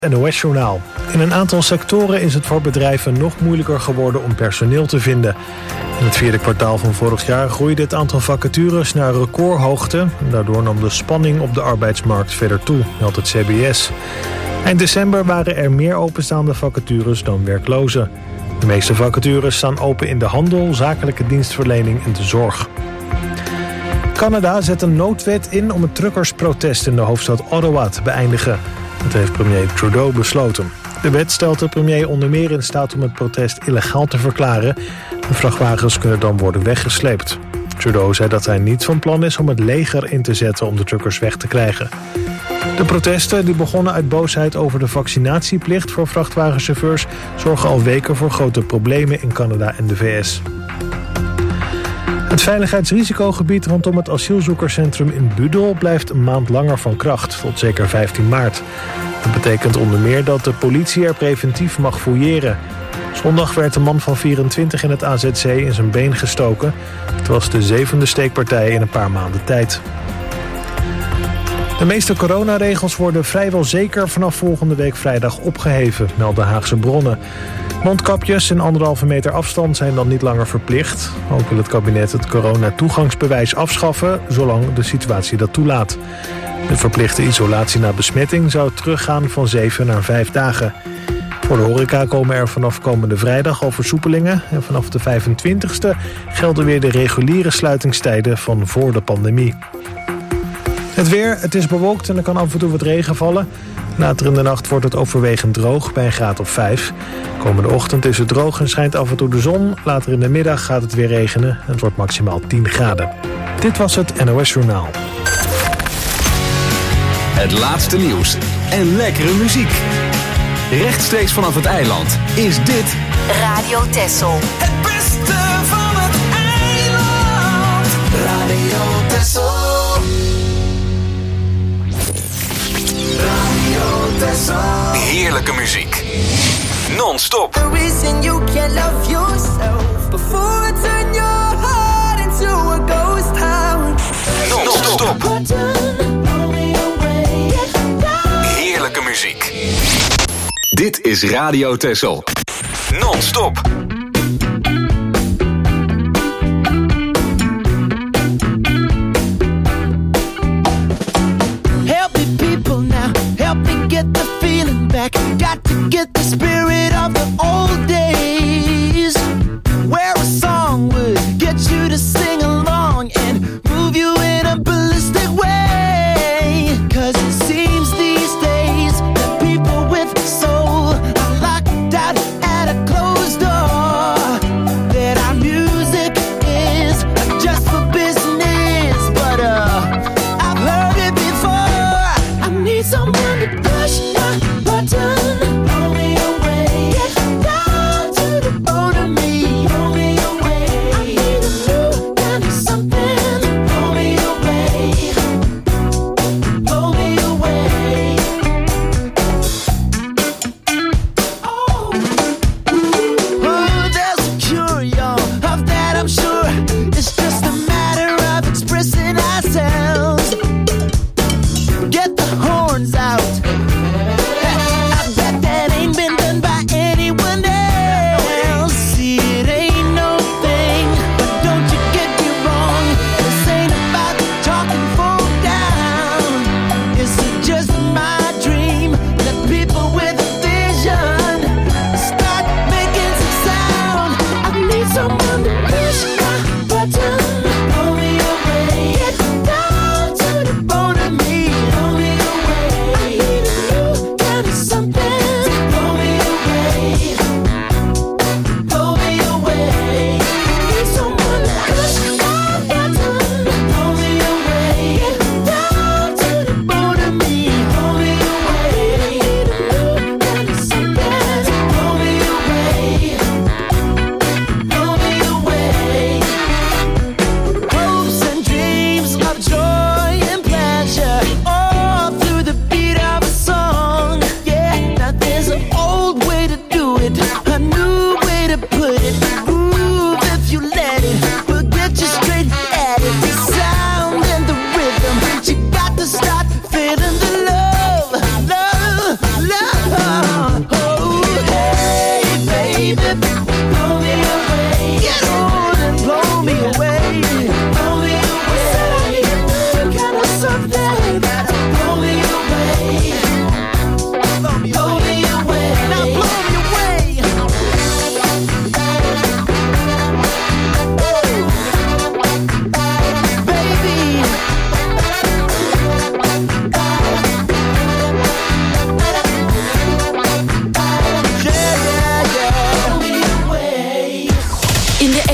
NOS-journaal. In een aantal sectoren is het voor bedrijven nog moeilijker geworden om personeel te vinden. In het vierde kwartaal van vorig jaar groeide het aantal vacatures naar recordhoogte. En daardoor nam de spanning op de arbeidsmarkt verder toe, meldt het CBS. Eind december waren er meer openstaande vacatures dan werklozen. De meeste vacatures staan open in de handel, zakelijke dienstverlening en de zorg. Canada zet een noodwet in om het truckersprotest in de hoofdstad Ottawa te beëindigen. Dat heeft premier Trudeau besloten. De wet stelt de premier onder meer in staat om het protest illegaal te verklaren. De vrachtwagens kunnen dan worden weggesleept. Trudeau zei dat hij niet van plan is om het leger in te zetten om de truckers weg te krijgen. De protesten, die begonnen uit boosheid over de vaccinatieplicht voor vrachtwagenchauffeurs, zorgen al weken voor grote problemen in Canada en de VS. Het veiligheidsrisicogebied rondom het asielzoekerscentrum in Budel blijft een maand langer van kracht, tot zeker 15 maart. Dat betekent onder meer dat de politie er preventief mag fouilleren. Zondag werd een man van 24 in het AZC in zijn been gestoken. Het was de 7e steekpartij in een paar maanden tijd. De meeste coronaregels worden vrijwel zeker vanaf volgende week vrijdag opgeheven, melden Haagse bronnen. Mondkapjes en 1,5 meter afstand zijn dan niet langer verplicht. Ook wil het kabinet het coronatoegangsbewijs afschaffen, zolang de situatie dat toelaat. De verplichte isolatie na besmetting zou teruggaan van 7 naar 5 dagen. Voor de horeca komen er vanaf komende vrijdag al versoepelingen. En vanaf de 25e gelden weer de reguliere sluitingstijden van voor de pandemie. Het weer, het is bewolkt en er kan af en toe wat regen vallen. Later in de nacht wordt het overwegend droog bij een graad of 5. Komende ochtend is het droog en schijnt af en toe de zon. Later in de middag gaat het weer regenen en het wordt maximaal 10 graden. Dit was het NOS Journaal. Het laatste nieuws en lekkere muziek. Rechtstreeks vanaf het eiland is dit Radio Texel. Het beste van het eiland. Radio Texel. Radio Texel. heerlijke muziek. Non-stop. The reason you can't love yourself before it turn your heart into a ghost town. Non-stop. Heerlijke muziek. Dit is Radio Texel. Non-stop. Help me people now, help me get the feeling back. Got to get the spirit of the old days, where a song would get you to sing along and move you in a ballistic way. 'Cause it seems these days that people with soul are locked out at a closed door, that our music is just for business. But I've heard it before. I need someone to push my button, blow me away, get down to the bone of me.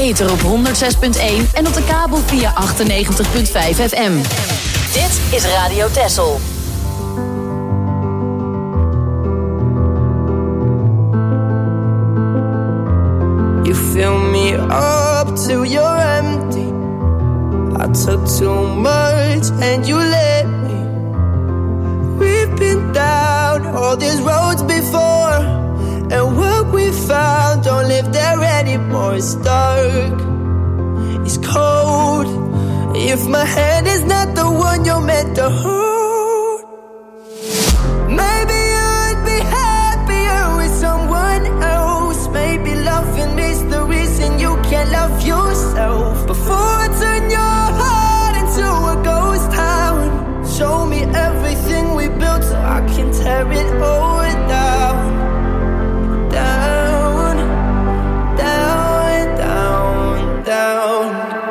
ether op 106.1 en op de kabel via 98.5 FM. Dit is Radio Texel. You fill me up till you're empty. I took too much and you let me. We've been down all these roads before, and what we found don't live there anymore. It's dark, it's cold. If my hand is not the one you're meant to hold, maybe I'd be happier with someone else. Maybe loving is the reason you can't love yourself. Before I turn your heart into a ghost town, show me everything we built so I can tear it all down. Down, down, down, down.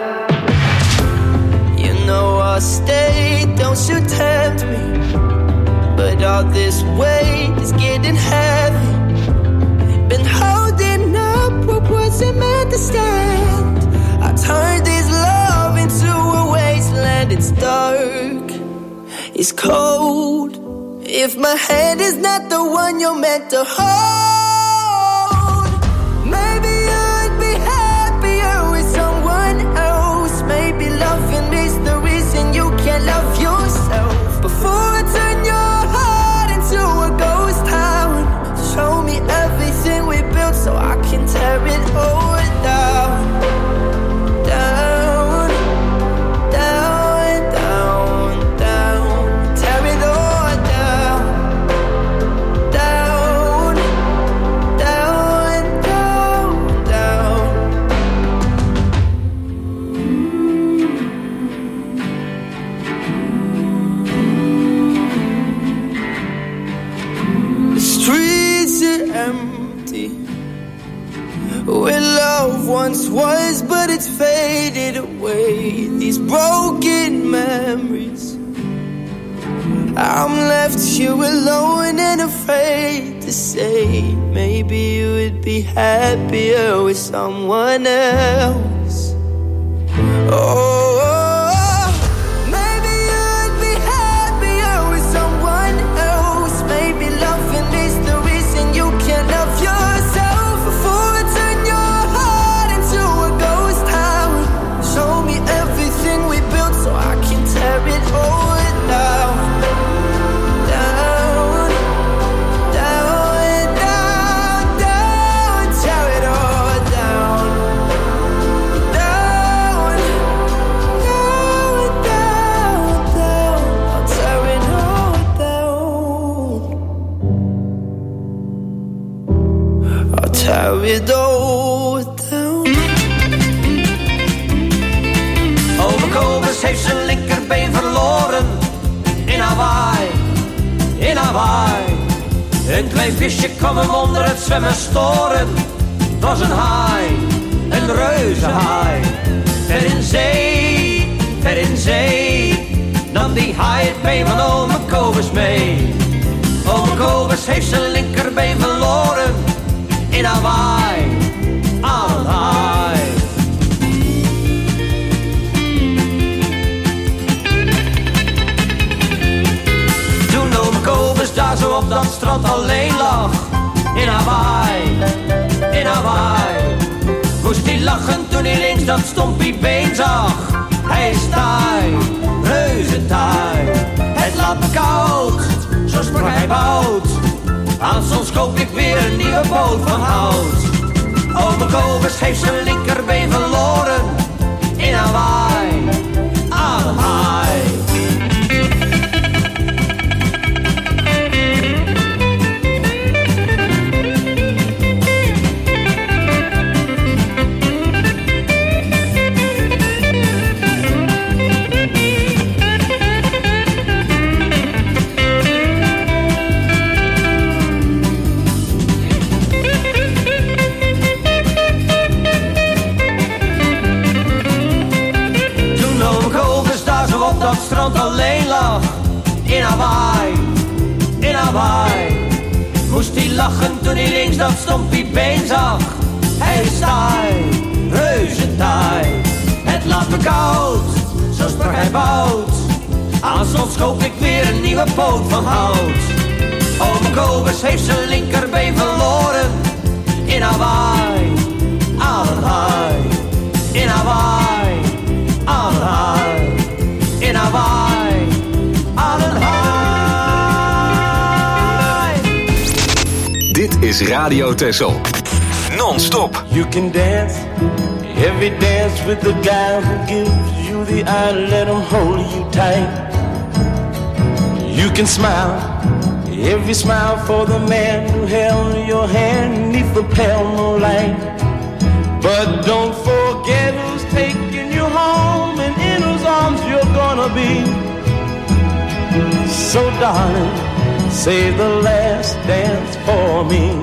You know I'll stay, don't you tempt me. But all this weight is getting heavy. Been holding up what wasn't meant to stand. I turned this love into a wasteland. It's dark, it's cold. If my hand is not the one you're meant to hold, maybe I'd be happier with someone else. Maybe loving is the reason you can't love yourself. Before I turn your heart into a ghost town, show me everything we built so I can tear it all down. Down, down, down, down. Tear it all down. Down, down, down, down. The streets are empty, where love once was, but it's faded away. These broken memories, I'm left here alone and afraid to say, maybe you would be happier with someone else. Oh, maybe you'd be happier with someone else. Maybe loving is the reason you can't love yourself. Before I turn your heart into a ghost town, show me everything we built so I can tear it all down. Down, down, down, down. Tear it all down. Down, down, down, down. I'll tear it all down. I'll tear it all down. Ome Kobus heeft zijn linkerbeen verloren in Hawaii, in Hawaii. Een klein visje kwam hem onder het zwemmen storen. Het was een haai, een reuzenhaai. Ver in zee, nam die haai het been van ome Kobus mee. Ome Kobus heeft zijn linkerbeen verloren in Hawaii, aan het haai. Toen ome Kobus daar zo op dat strand alleen lag, in Hawaii, in Hawaii. Moest hij lachen toen hij links dat stompiebeen zag. Hij is taai, reuze taai. Het laat me koud, zo sprak hij bout. Aan soms koop ik weer een nieuwe boot van hout. Ome Kobus heeft zijn linkerbeen verloren in Hawaii, aan het haai. Dat strand alleen lag, in Hawaii, in Hawaii. Moest hij lachen toen hij links dat stompiebeen zag. Hij is taai, reuze koud, zo sprak hij bout. Aan slot koop ik weer een nieuwe poot van hout. Ome Kobus heeft zijn linkerbeen verloren. In Hawaii, aan het haai. In Hawaii, aan het haai. In Hawaii, aan het haai. Dit is Radio Texel. Non-stop. You can dance, every dance with the guy who gives you the eye, let him hold you tight. You can smile, every smile for the man who held your hand neath the pale moonlight. But don't forget who's taking you home and in whose arms you're gonna be. So darling, save the last dance for me.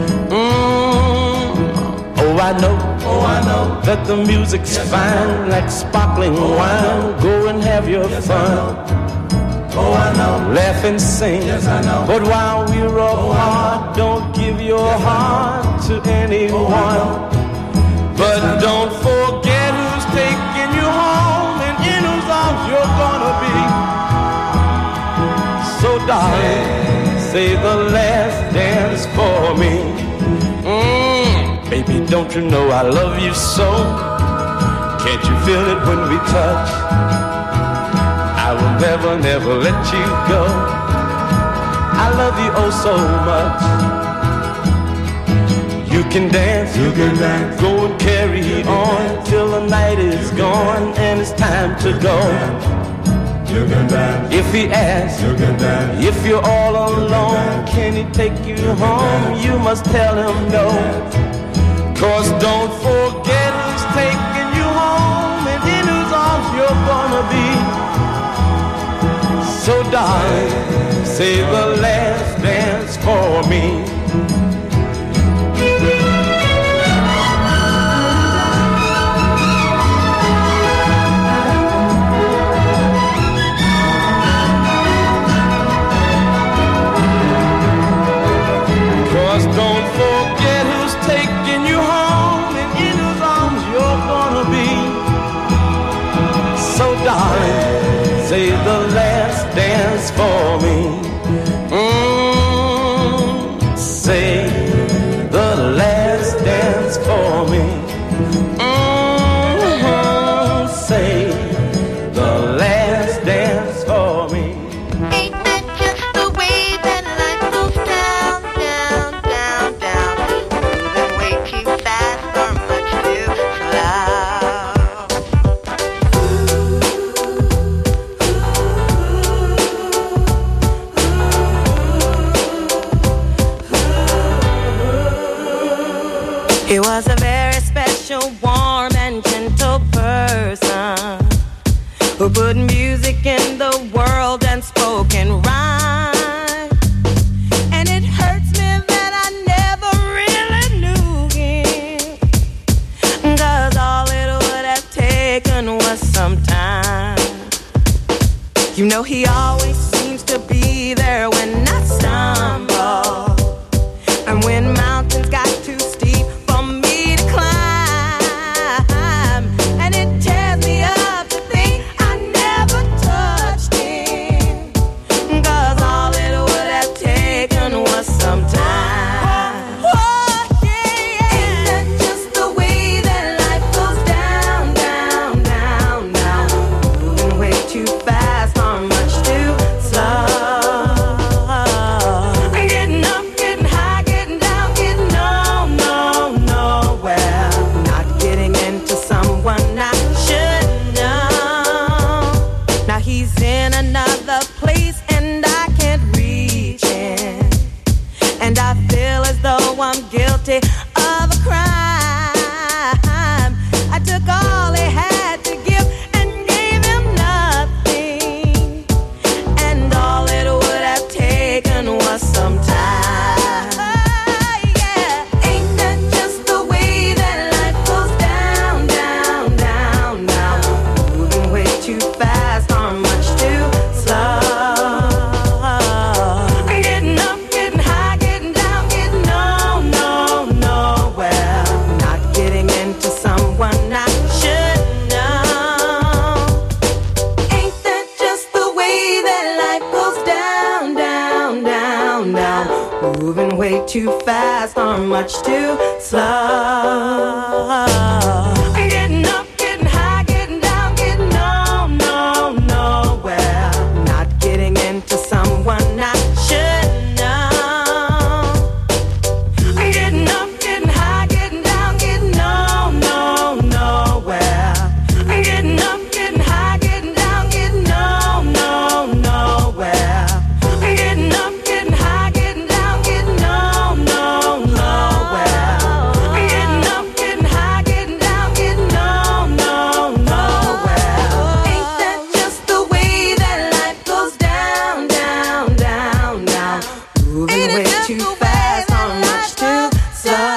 Oh, I know that the music's fine, like sparkling wine. Go and have your fun. Oh, I know. Laugh and sing. Yes, I know. But while we're apart, don't give your heart to anyone. But don't forget who's taking you home and in whose arms you're gonna be. So darling, say the last dance for me. Baby, don't you know I love you so? Can't you feel it when we touch? I will never, never let you go. I love you oh so much. You can dance, go and carry on till the night is gone and it's time to go. You can dance. If he asks, you can dance. If you're all alone, can he take you home? You must tell him no. 'Cause don't forget who's taking you home and in whose arms you're gonna be. So darling, say the last dance for me. Don't forget who's taking you home and in whose arms you're gonna be. So darling, say the last dance for me. Say the last dance for me. Say the last dance for me. Ain't that just the way that life goes down, down, down, down? Moving way too fast or much too slow. He was a very special, warm and gentle person who put music in the world and spoke in rhyme. And it hurts me that I never really knew him, 'cause all it would have taken was some time. You know he always seems to be there when I stumble, and when mountains got too steep for me to climb. And it tears me up to think I never touched him, 'cause all it would have taken was some time. Oh, yeah. Ain't that just the way that life goes down, down, down, down? Moving way too fast or much too slow. Getting up, getting high, getting down, getting nowhere. Not getting into someone I should know. Now he's in another place and I can't reach him, and I feel as though I'm guilty of a crime. I took all he had to give and gave him nothing, and all it would have taken was some time. Oh, yeah. Ain't that just the way that life goes down, down, down, down? Moving way too fast or much too slow. Getting up, getting high, getting down, getting nowhere. way too fast or much too slow. Getting up, getting high, getting down, getting nowhere. Not getting into someone I should know. Getting up, getting high, getting down, getting nowhere. Getting up, getting high, getting down, getting nowhere. Getting up, getting high, getting down, getting nowhere. Getting up, getting high, getting down, getting nowhere. Ain't that just the way that life goes down, down, down, down? Moving way too fast or much too slow.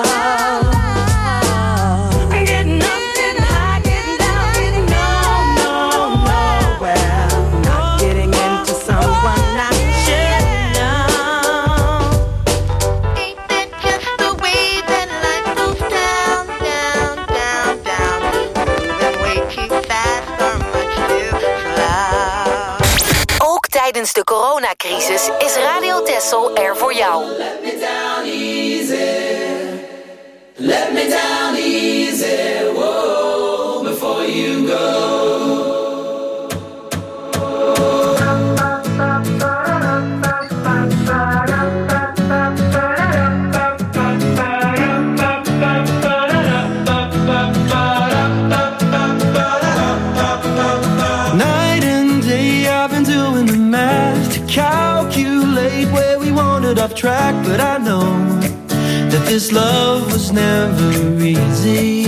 Getting up, getting high, getting down, getting nowhere. Not getting into someone I should know. Ain't that just the way that life goes down, down, down, down? Moving way too fast or much too slow. Ook tijdens de coronacrisis is Radio Texel er voor jou. Let me down easy, whoa, before you go. Night and day I've been doing the math to calculate where we wandered off track, but I know that this love was never easy.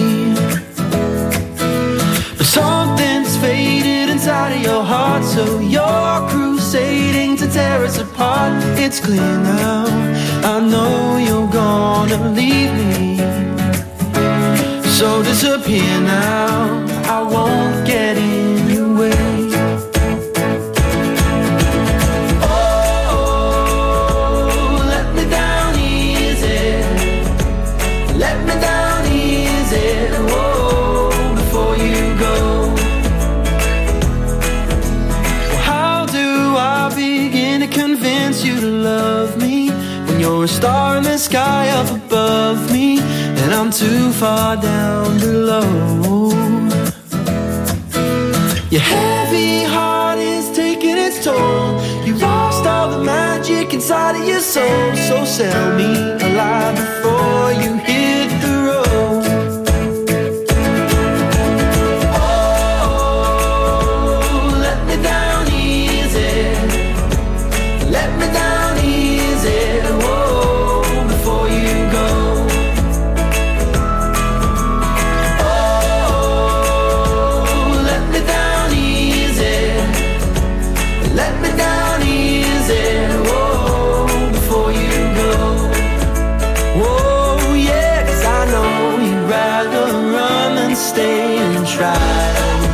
But something's faded inside of your heart, so you're crusading to tear us apart. It's clear now, I know you're gonna leave me. So disappear now, I won't get in your way. Oh, let me down easy. Let me down easy, whoa, before you go. How do I begin to convince you to love me when you're a star in the sky up above me and I'm too far down below? Your heavy heart is taking its toll. You lost all the magic inside of your soul. So sell me alive before you hit the road. Oh, let me down easy. Let me down easy, whoa, before you go. Oh, let me down easy. Let me down easy, whoa, before you go. Whoa, yeah, 'cause I know you'd rather run than stay and try.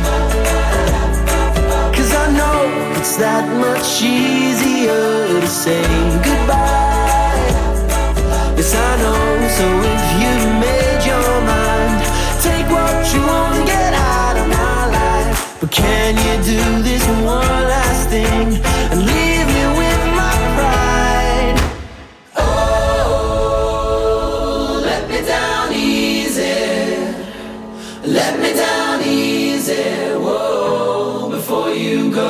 'Cause I know it's that much easier to say goodbye. Yes, I know, so if you made your mind, take what you want and get out of my life. But can you do this one last thing and leave me with my pride? Oh, let me down easy. Let me down easy, whoa, before you go.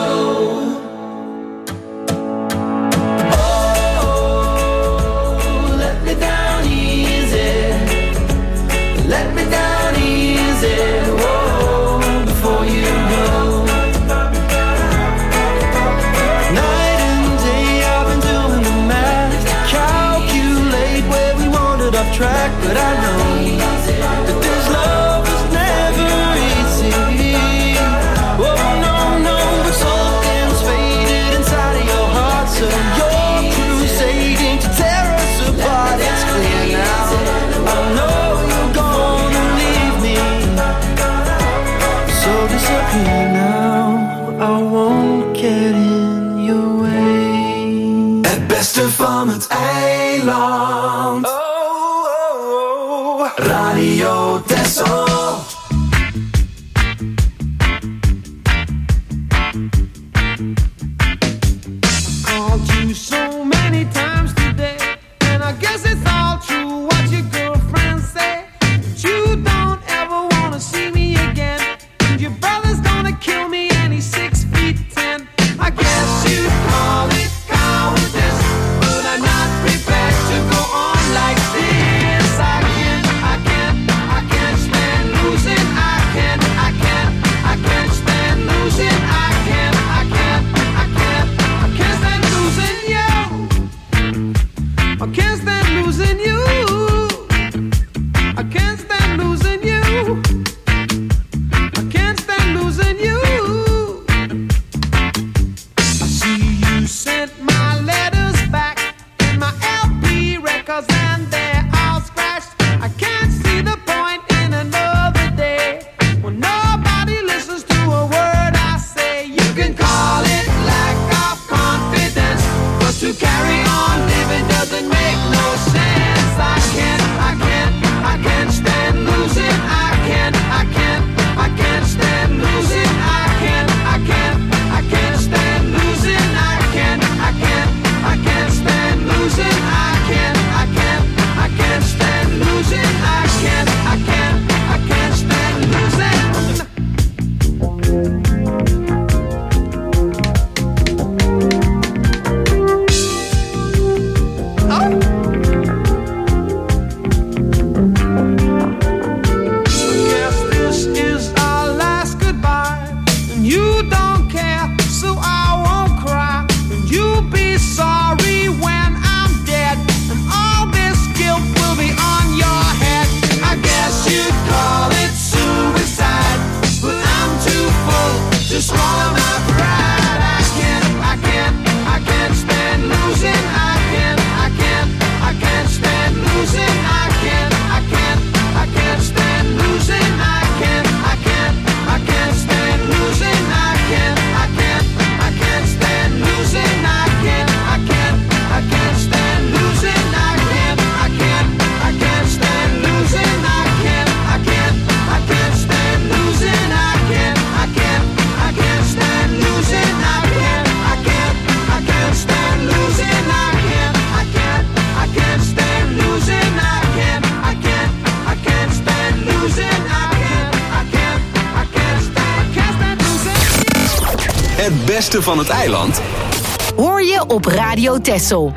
Oh, let me down easy. Let me down easy, whoa, before you go. Night and day I've been doing the math to calculate where we wandered off track, but I know that this love was never easy. Oh no, no, but something's faded inside of your heart, so you're crusading to tear us apart. It's clear now, I know you're gonna leave me. So disappear now, I won't get in your way. Het beste van het eiland. Radio Texel. Called you so many times today, and I guess it's stand losing you. I can't stand losing you. I can't stand losing you. I see you sent my letters back and my LP records, and they're all scratched. I can't see the point in another day when nobody listens to a word I say. You can call it lack of confidence, but to carry on living doesn't make no sense. I can't stand losing. I can't stand losing. I can't stand losing. I can't stand losing. I can't stand losing. I can't stand losing. Guess this is our last goodbye, and you don't care, so I won't cry. And you'll be sorry when I'm dead, and all this guilt will be on your head. I guess you'd call it suicide, but I'm too full to swallow my pride. I can't stand losing. I can't stand losing. I can't stand losing. I can't stand losing. I can't stand losing. I can't stand losing. I can't stand losing. I can't stand losing. I can't stand losing. I can't stand losing. I can't stand losing. I can't stand losing. Het beste van het eiland Hoor je op Radio Texel.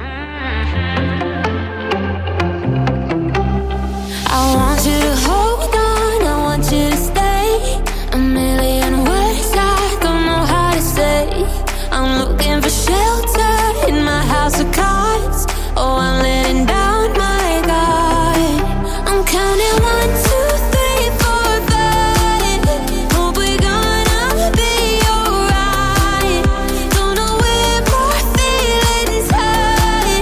I want you to hold on, I want you to stay. A million words I don't know how to say. I'm looking for shelter in my house of cards. Oh, I'm letting down my guard. I'm counting 1, 2, 3, 4, 5. Hope we're gonna be alright. Don't know where my feelings hide.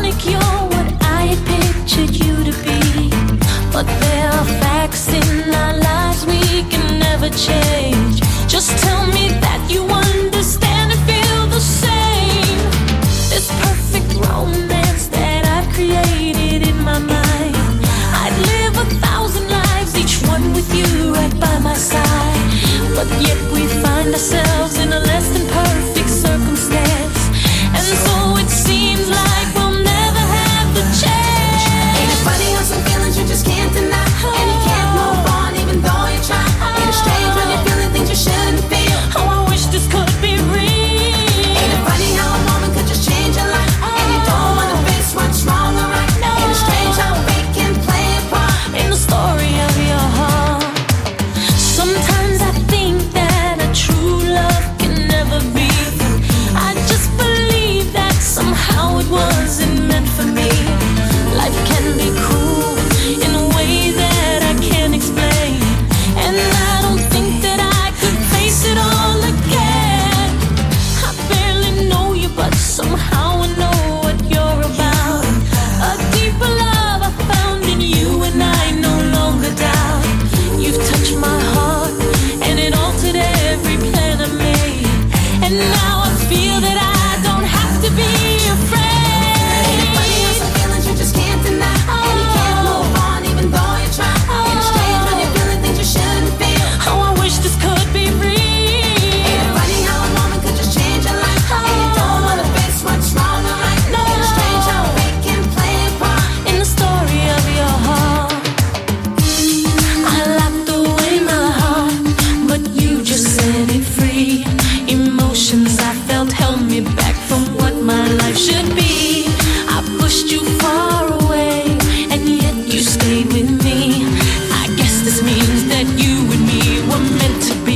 ironic, you're what I had pictured you to be. But there are facts in our lives we can never change. Just tell me that you understand and feel the same. This perfect romance that I've created in my mind, I'd live 1,000 lives, each one with you right by my side. But yet we find ourselves in a less than perfect circumstance, and so it seems like we'll never have the chance. Ain't it funny how some feelings you just can't deny, and you can't move on even though you try. Ain't it strange when you're feeling things you shouldn't feel? Oh, I wish this could be real. Ain't it funny how a moment could just change your life, and you don't wanna face what's wrong or right? Ain't it strange how fate can play a part in the story of your heart? Sometimes I think that a true love can never be. I just believe that somehow it wasn't meant for me. Life can be cruel in a way that I can't explain, and I don't think that I could face it all again. I barely know you, but somehow I know what you're about. A deeper love I found in you, and I no longer doubt. You've touched my heart, and it altered every plan I made. And now I feel that I don't have to be afraid. Ain't it funny how some feelings you just can't deny, and you can't move on even though you try. Ain't it strange when you're feeling things you shouldn't feel? Oh, I wish this could be real. Ain't it funny how a moment could just change your life, and you don't wanna face what's wrong or right? Ain't it strange how fate can play a part in the story of your heart? I locked away my heart, but you just set it free. Emotions I felt held me back from what my life should be. I pushed you far away, and yet you stayed with me. I guess this means that you and me were meant to be.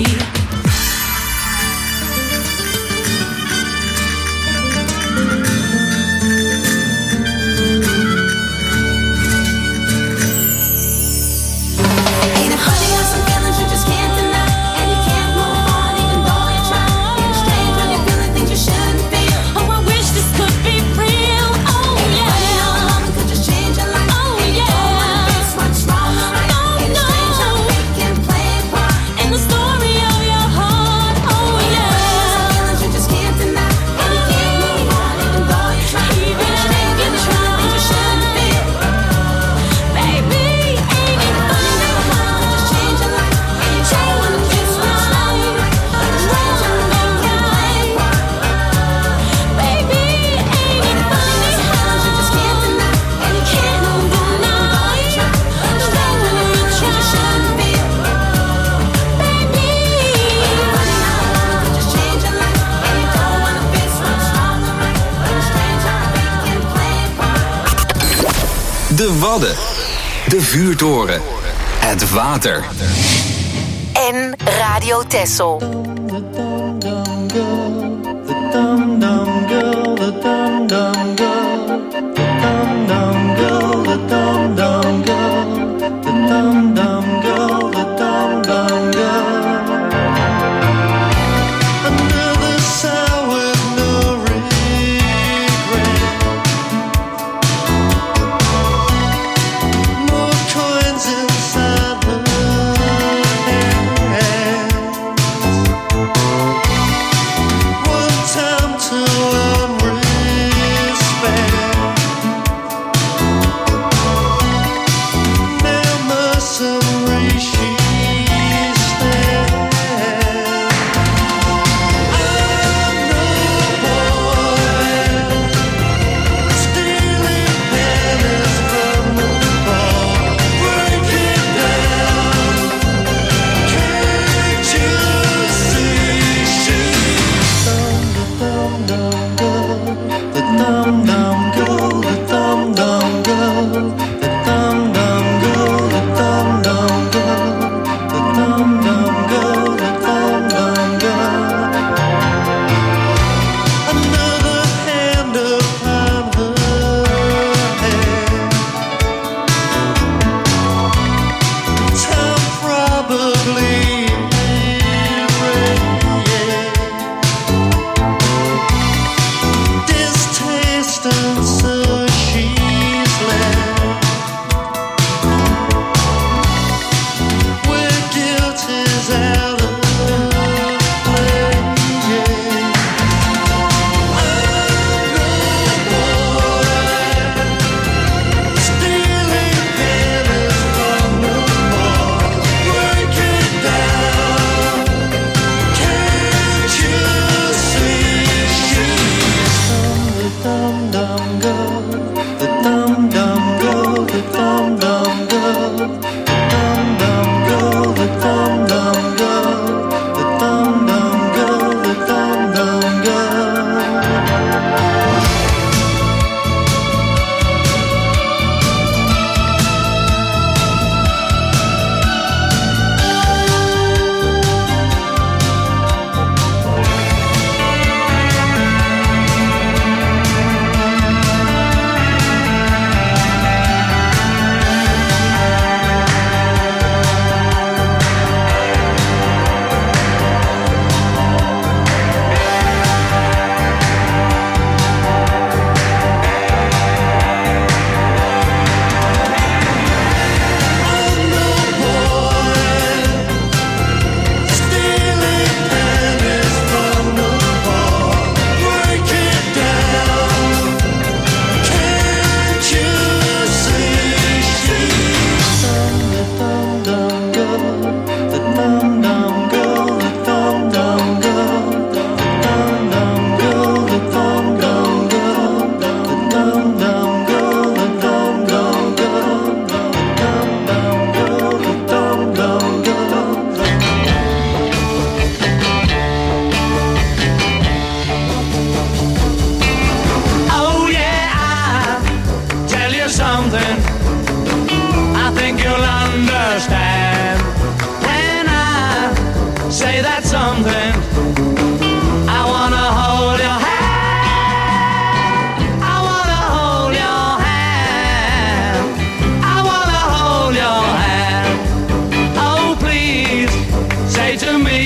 Ain't it funny how some feelings you just can't deny, and you can't move on even though you try? Ain't it strange when you're feeling things you shouldn't feel? Oh, I wish this could be real. Oh, Ain't it funny how a moment could just change your life, Oh, and you don't wanna face what's wrong or right? Ain't it strange how fate can play a part in the story of your heart. Oh, Some feelings you just can't deny, and you can't move on even though you try. Ain't it strange when you're feeling things you shouldn't feel? baby, ain't it funny How a moment could just change your life, and you don't wanna face what's wrong or right? Ain't it strange how fate can play a part? baby, ain't it funny Some feelings you just can't deny, and you can't move on even though you try. Ain't it strange when you're feeling things you shouldn't feel? baby? Funny how a moment could just change your life, and you don't wanna face what's wrong or right? Ain't it strange how fate can play a part? De Wadden. De Vuurtoren. Het water. En Radio Texel. Another sour with no regret. More coins inside her hands. something. I wanna hold your hand. I wanna hold your hand. I wanna hold your hand. Oh, please say to me,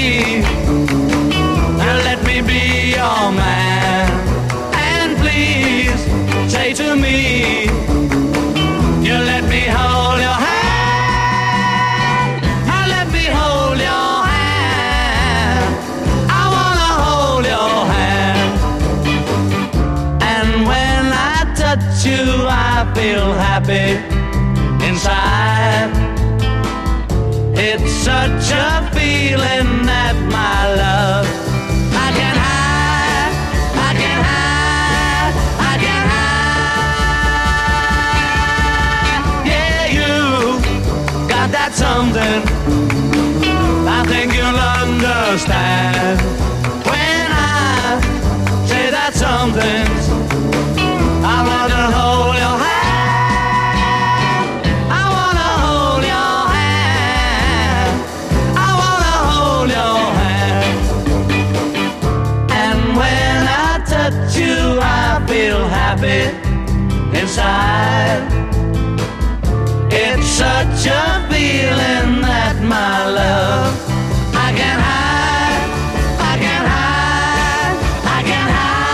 let me be your man. And please say to me, you let me hold your hand. Let me hold your hand. I wanna hold your hand. And when I touch you, I feel happy inside. It's such a feeling that my love I can hide, I can hide, I can hide. Yeah, you got that something I think you'll understand. When I say that something, I wanna hold your hand. I wanna hold your hand. I wanna hold your hand. And when I touch you, I feel happy inside. It's such a feeling that my love I can hide, I can hide, I can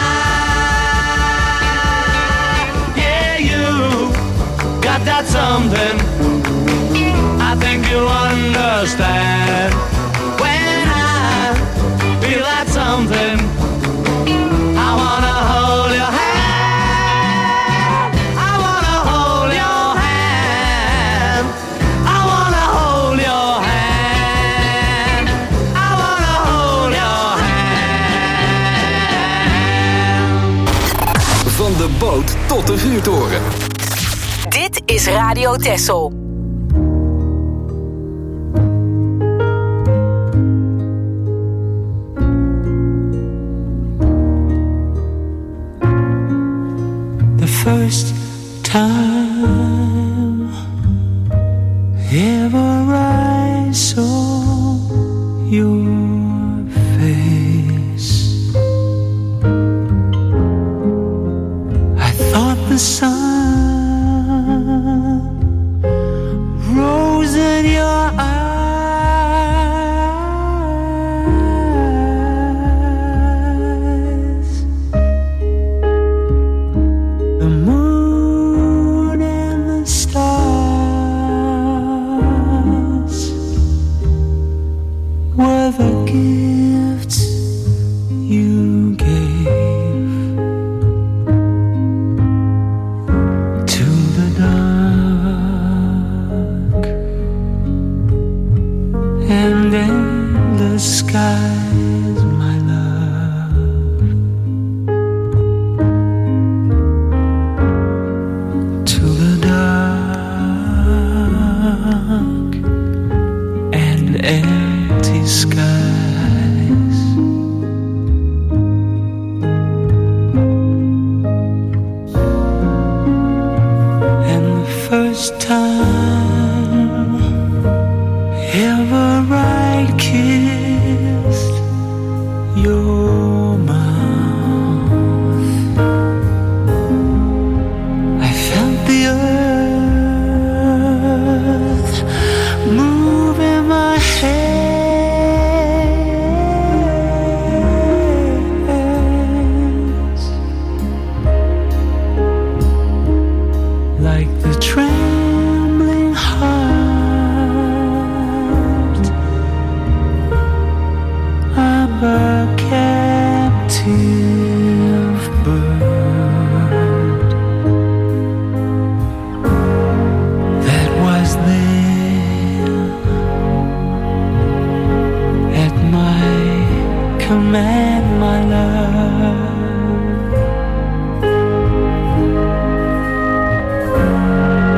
hide. Yeah, you got that something I think you'll understand. When I feel that something, I wanna hold your hand. I wanna hold your hand. I wanna hold your hand. I wanna hold your hand. Van de boot tot de vuurtoren. Dit is Radio Texel. The first time ever I saw your face, I thought the sun rose in your eyes. The moon and the stars were the gifts you gave to the dark and endless skies, my love, to the dark and empty skies. And the first time ever I kissed your mouth, I felt the earth move in my hands, like the trembling heart of a captive bird that was there at my command, my love.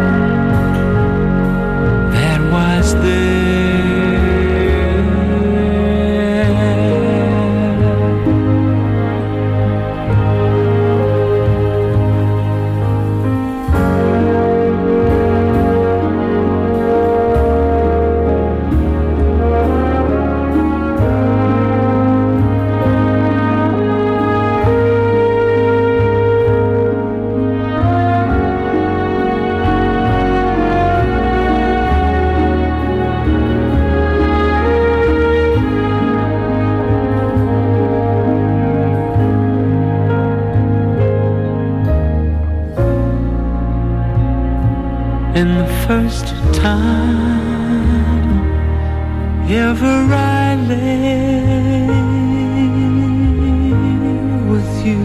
And the first time ever I lay with you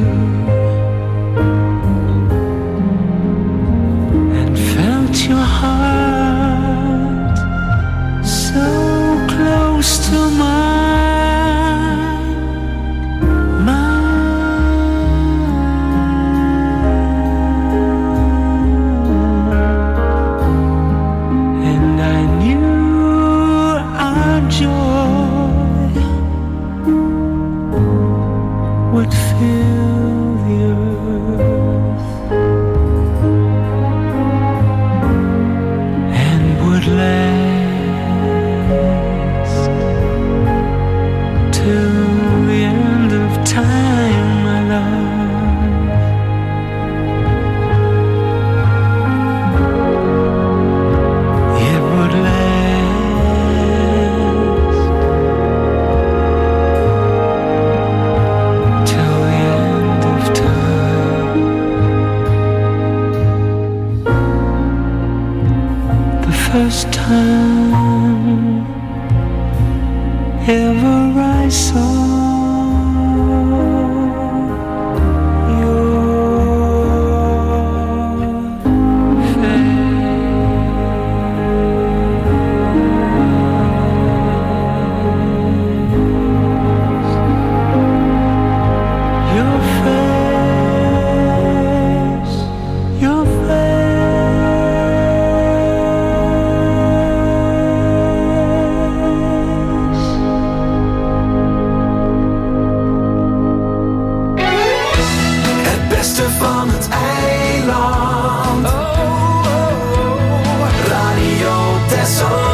and felt your heart so close to mine, and I knew our joy would fill the earth and would last till the end of time, my love. It would last till the end of time. The first time ever I saw your Het beste van het eiland. Radio Texel.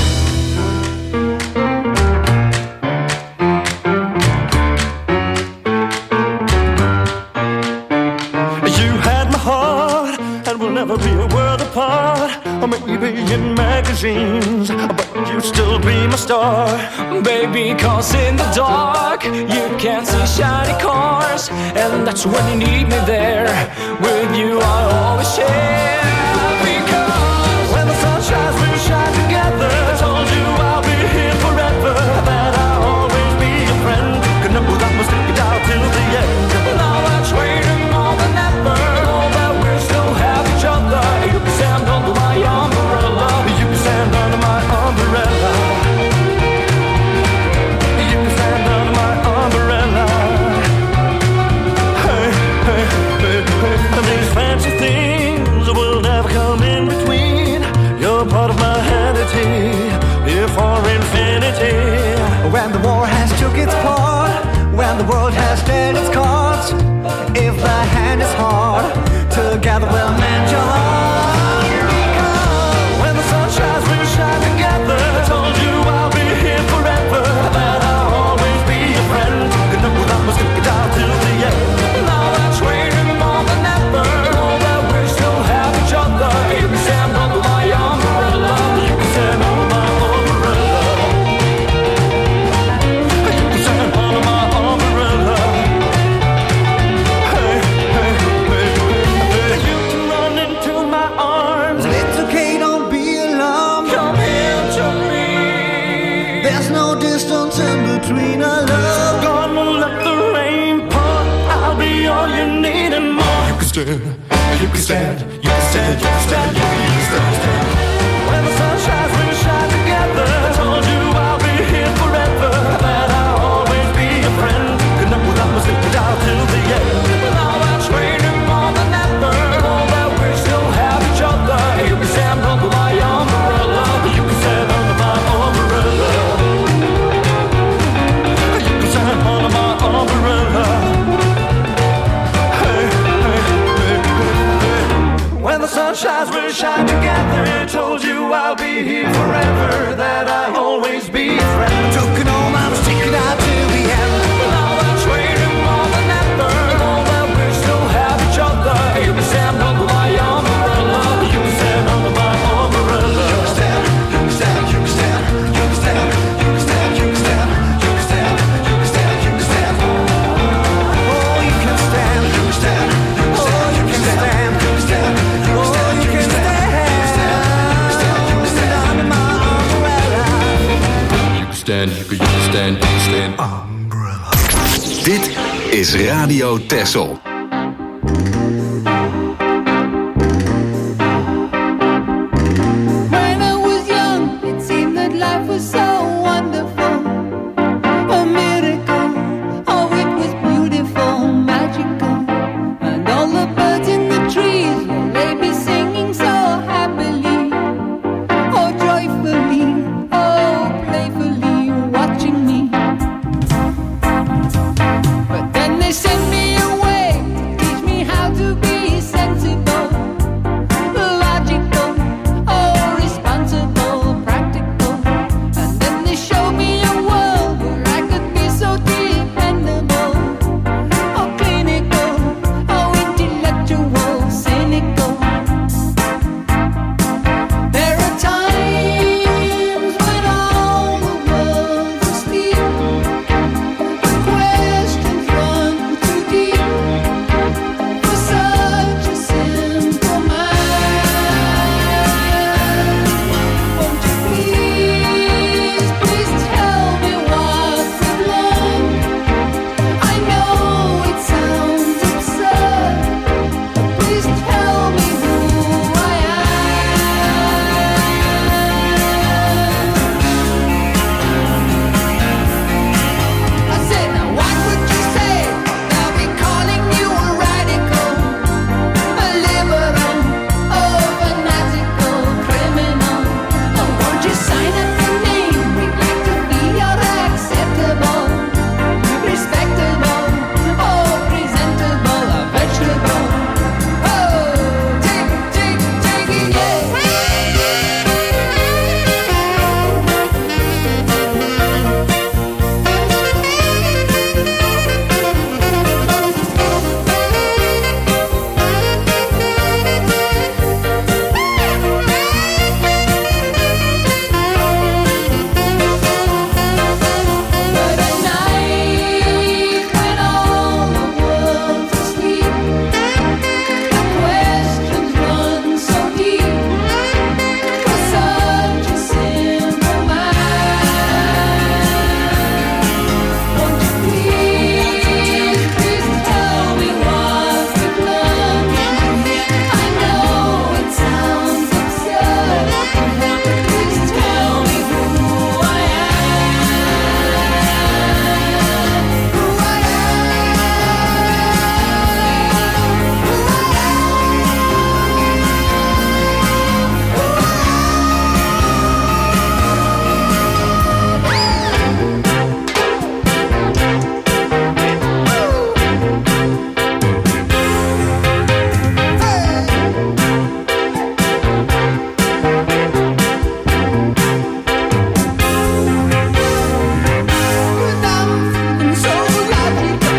You had my heart, and we'll never be a world apart. Or maybe in magazines, but you still be my star. Baby, cause in the dark you can't see shiny cars, and that's when you need me there. With you I always share. Because When the sun shines, we'll shine together. I told you I'll be here forever, that I'll always be your friend. Could know that we'll stick it out till the end. now that's waiting more than ever. Know that we still have each other. You can stand under my umbrella. You can stand under my umbrella. You can stand under my umbrella. Hey, hey, hey, hey. And these fancy things will never come in between. You're part of my vanity, here for infinity. When the war has took its part, when the world has dealt its cards, if the hand is hard, together we'll mend your heart. When the sun shines, we'll shine together. I told you I'll be here forever, that I'll always be your friend. Could know that we'll stick it out till the end. Now that's waiting more than ever. Know that we still have each other. You can stand under my umbrella. You can stand under my umbrella. You can stand under my umbrella. Hey, hey, hey, hey. You can run into my arms. It's okay, don't be alarmed. Come here to me. There's no distance in between our love. Gonna let the rain pour. I'll be all you need and more. You can stand, you can stand, you can stand, you can stand, you can stand. When the sun shines, we'll shine together. I told you I'll be here forever, that I'll always be your friend. Could know that we'll stick it out till the end. Now that's waiting more than ever. Know that we still have each other. You can stand under my umbrella. You can stand under my umbrella. You can stand under my umbrella. Hey, hey, hey, hey. When the sun shines, we'll shine together. I told you I'll be here forever, that I'll always be your friend. Took it all, I was taking it out till the end. Now that's waiting more than ever. Know that we still have each other. You can stand under my umbrella. You can stand under my umbrella. You can stand, you can stand, you can stand, you can stand, you can stand, you can stand, you can stand, you can stand, you can stand. Oh, you can stand. You can stand, you can stand, you can stand, you can stand, you can stand, you can stand. you can stand umbrella. Dit is Radio Texel. When I was young, it seemed that life was so wonderful, a miracle. Oh, it was beautiful, magical, and all the birds in the trees, well, they be singing so happily, oh joyfully, oh playfully, watching me. But then they sent me away to teach me how to be sensible, logical, oh responsible, practical. And then they showed me a world where I could be so dependable, oh clinical, oh intellectual, cynical. There are times when all the world's asleep, the questions run too deep for such a simple mind. Won't you please, please tell me what we've learned? I know it sounds absurd, but please tell me who I am. I said, now what would you say? They'll be calling you a radical, a liberal, oh fanatical, criminal. Oh, won't you sign up your name? We'd like to be your acceptable, respectable, oh presentable, a vegetable. Oh, take it, yeah. But at night, when all the world's asleep, the questions run so deep for such a simple mind. Won't you please, please tell me what we've learned? I know it sounds absurd, but please tell me who I am so logical.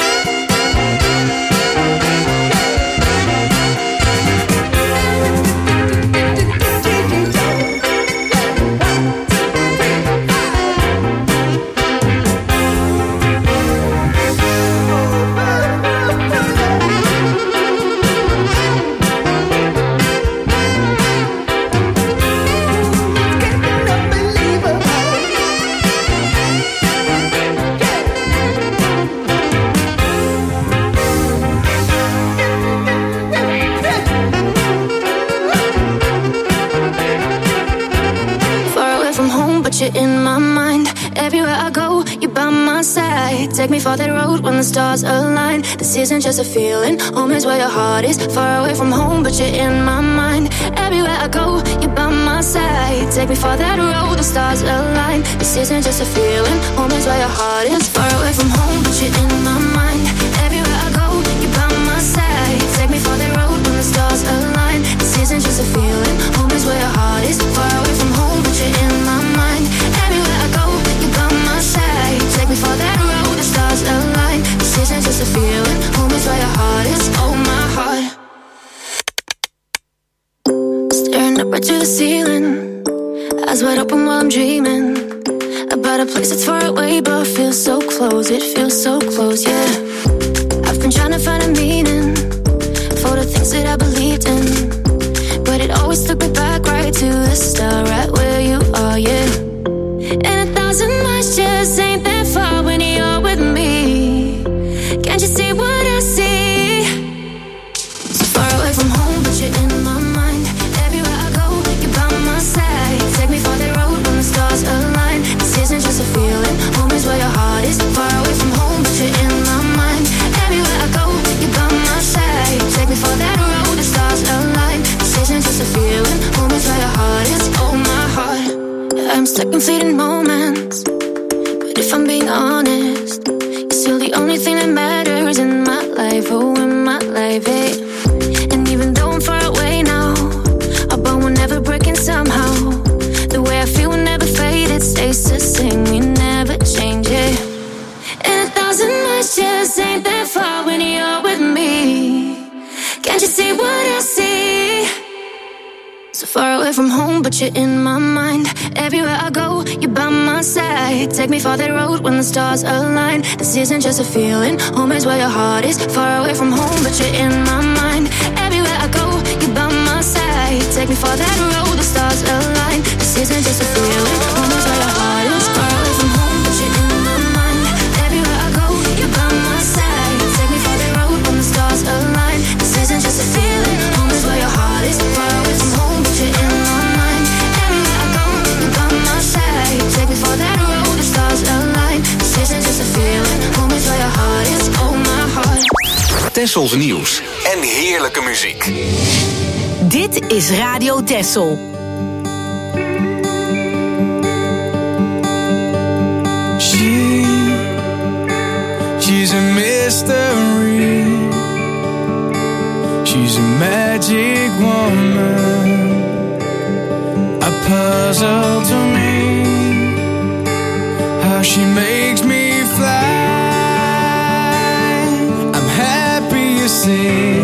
Far away from home, but you're in my mind. Everywhere I go, you're by my side. Take me for that road when the stars align. This isn't just a feeling, home is where your heart is. Far away from home, but you're in my mind. Everywhere I go, you're by my side. Take me for that road, the stars align. This isn't just a feeling, home is where your heart is. Far away from home, but you're in my mind. Everywhere I go, you're by my side. Take me for that road when the stars align. This isn't just a feeling, home is where your heart is. Far away from home, but you're in my mind. Everywhere I go, you're by my side. Take me for that road, the stars align. This isn't just a feeling, home is where your heart is. Oh, my heart. Staring up right to the ceiling, eyes wide open while I'm dreaming about a place that's far away but feels so close. It feels so close, yeah. I've been trying to find a meaning for the things that I believed in, but it always took me back right to the start, right where you are, yeah. And 1,000 miles I'm stuck in fleeting moments. But if I'm being honest, you're still the only thing that matters in my life. Oh, in my life, eh? And even though I'm far away now, our bond will never break somehow. The way I feel will never fade, it stays the same. We never change it. And 1,000 miles just ain't that far when you're with me. Can't you see what I see? So far away from home, but you're in my mind. Everywhere I go, you're by my side. Take me for that road when the stars align. This isn't just a feeling, home is where your heart is. Far away from home, but you're in my mind. Everywhere I go, you're by my side. Take me for that road, the stars align. This isn't just a feeling, home is where your heart is. Far away from home, but you're in my mind. Everywhere I go, you're by my side. Take me for that road when the stars align. This isn't just a feeling, home is where your heart is. Far away from home, but you're in my mind. Everywhere I go, you're by my side. Take me for that road, the stars align. This isn't just a feeling, home is where your heart is. Oh, my heart. Tessels nieuws en heerlijke muziek. Dit is Radio Tessel. She's a mystery. She's a magic woman, a puzzle to me. How she makes me fly. I'm happy you see.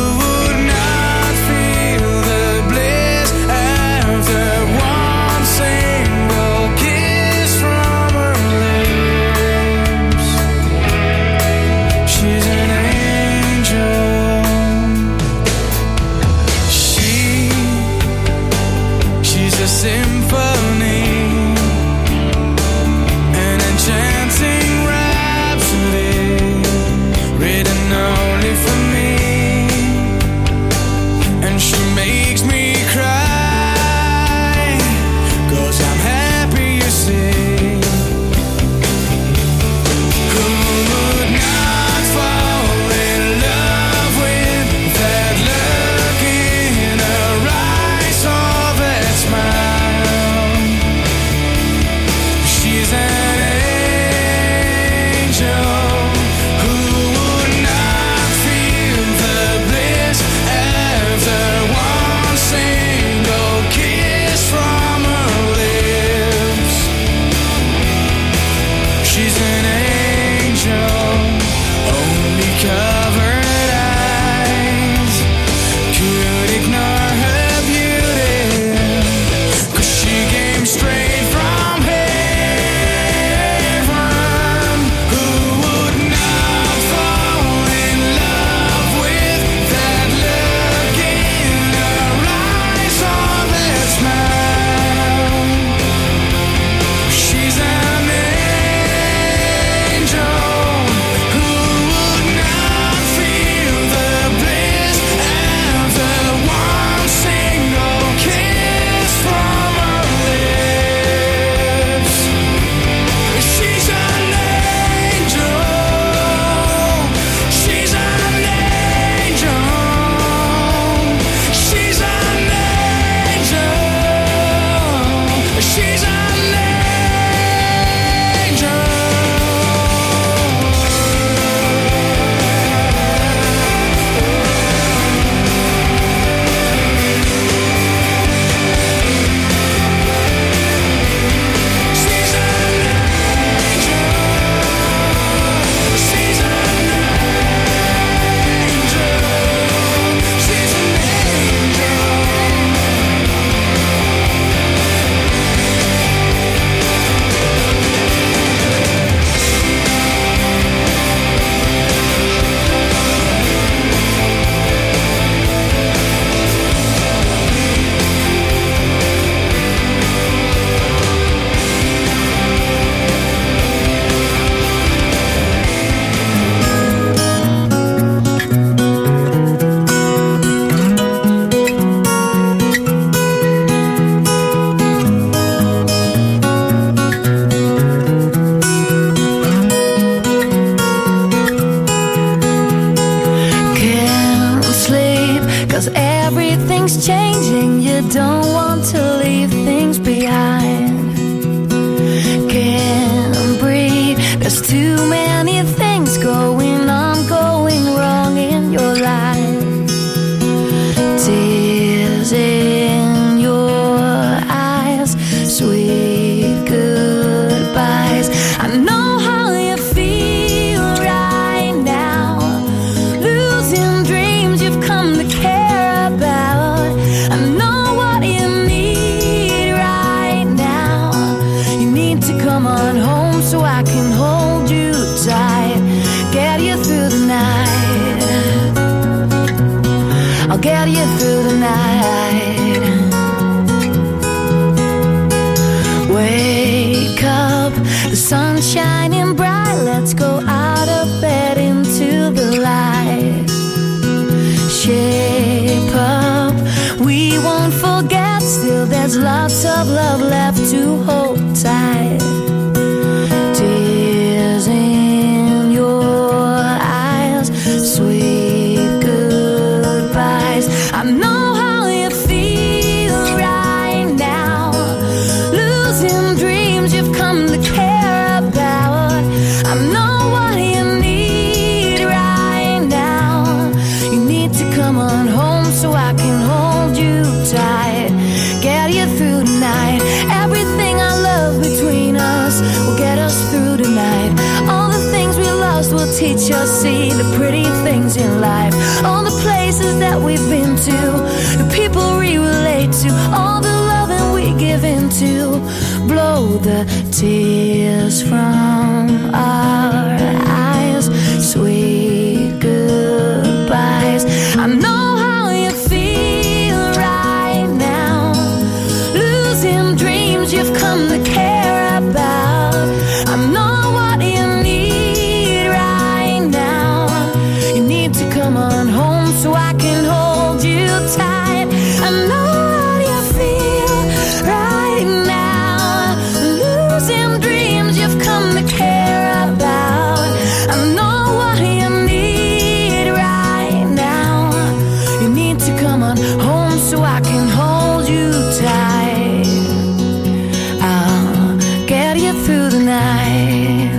Once 'cause everything's changing. You don't want to leave things behind. Can't breathe, there's too many things going on, going wrong in your life. Tears in your eyes, sweet goodbyes. I know how you feel right now, losing dreams you've come to care about. I know what you need right now. You need to come on home so I can hold you tight, get you through the night. I'll get you through the night. Wake up, the sun's shining bright. Let's go out of bed into the light. Shape up, we won't forget. Still there's lots of love left to hold tight. Tears in your eyes, sweet goodbyes. I know how you feel right now, losing dreams you've come to care about. I know what you need right now. You need to come on home so I can hold you tight, get you through the night. Everything I love between us will get us through the night. All the things we lost will teach us, see the pretty things in life. All the places that we've been to, the people we relate to, all the loving we give into. Blow the tears from our eyes, sweet goodbyes. I know how you feel right now, losing dreams you've come to care about. I know what you need right now. You need to come on home so I can hold you tight. I know what you feel right now, losing dreams you've come to care about. I know what you need right now. You need to come on home so I can hold you tight. I'll get you through the night.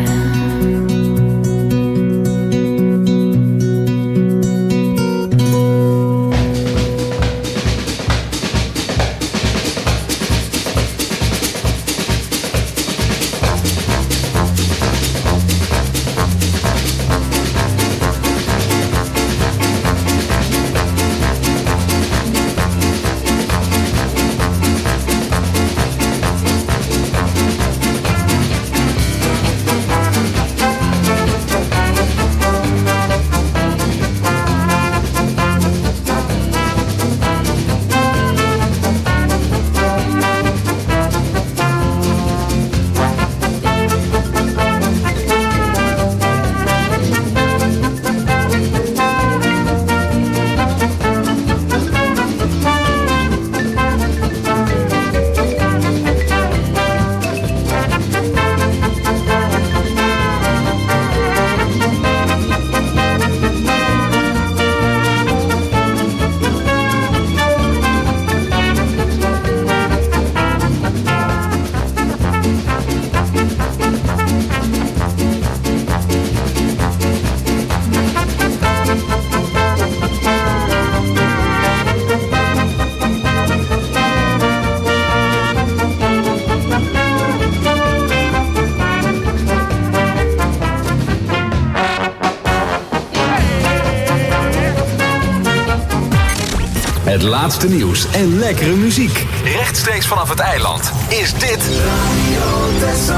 Het laatste nieuws en lekkere muziek. Rechtstreeks vanaf het eiland is dit Radio Texel.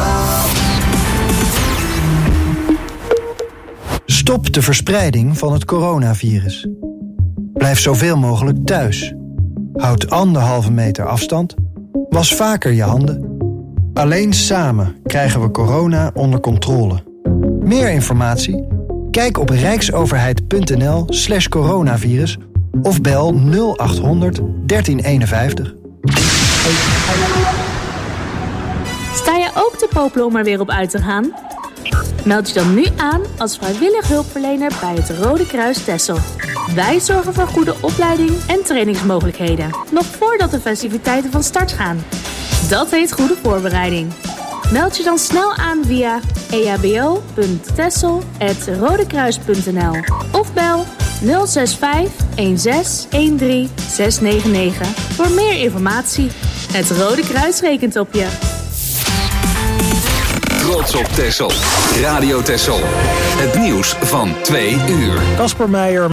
Stop de verspreiding van het coronavirus. Blijf zoveel mogelijk thuis. Houd 1,5 meter afstand. Was vaker je handen. Alleen samen krijgen we corona onder controle. Meer informatie? Kijk op rijksoverheid.nl/coronavirus of bel 0800 1351. Sta je ook te popelen om er weer op uit te gaan? Meld je dan nu aan als vrijwillig hulpverlener bij het Rode Kruis Texel. Wij zorgen voor goede opleiding en trainingsmogelijkheden, nog voordat de festiviteiten van start gaan. Dat heet goede voorbereiding. Meld je dan snel aan via ehbo.texel@rodekruis.nl of bel 065 16 13 699 voor meer informatie. Het Rode Kruis rekent op je. Trots op Texel. Radio Texel. Het nieuws van 2 uur. Casper Meijer.